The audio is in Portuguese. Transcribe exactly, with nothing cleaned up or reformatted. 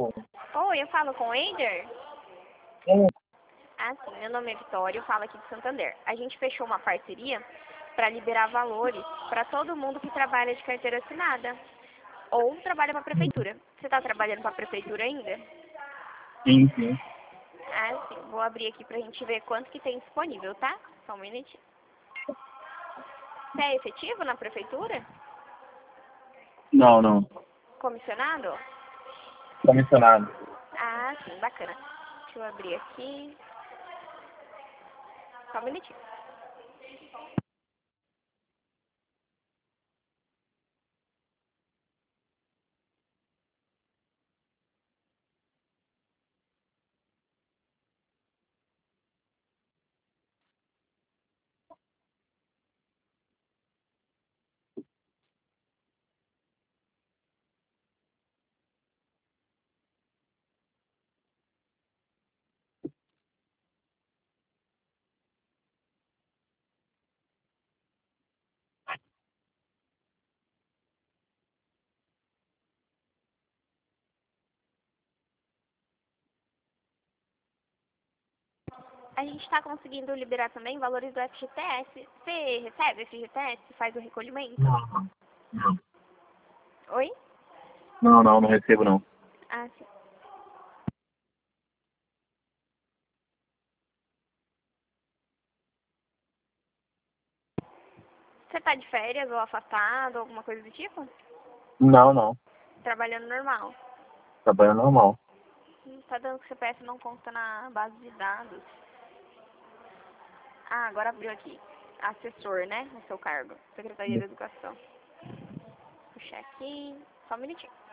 Alô? Oi, eu falo com o Eider? É, Ah, sim, meu nome é Vitória, eu falo aqui de Santander. A gente fechou uma parceria para liberar valores para todo mundo que trabalha de carteira assinada ou trabalha para a prefeitura. Você está trabalhando para a prefeitura ainda? sim, sim. Ah, sim, vou abrir aqui para a gente ver quanto que tem disponível, tá? Só um minutinho. Você é efetivo na prefeitura? Não, não. Comissionado? Comissionado. Ah, sim, bacana. Deixa eu abrir aqui. Só um minutinho. A gente está conseguindo liberar também valores do F G T S. Você recebe F G T S? Faz o recolhimento? Não, não. Oi? Não, não, não recebo não. Ah, sim. Você tá de férias ou afastado, alguma coisa do tipo? Não, não. Trabalhando normal. Trabalho normal. Hum, Tá dando que o C P F não consta na base de dados. Ah, agora abriu aqui. Assessor, né? No seu cargo. Secretaria da Educação. Puxar aqui. Só um minutinho.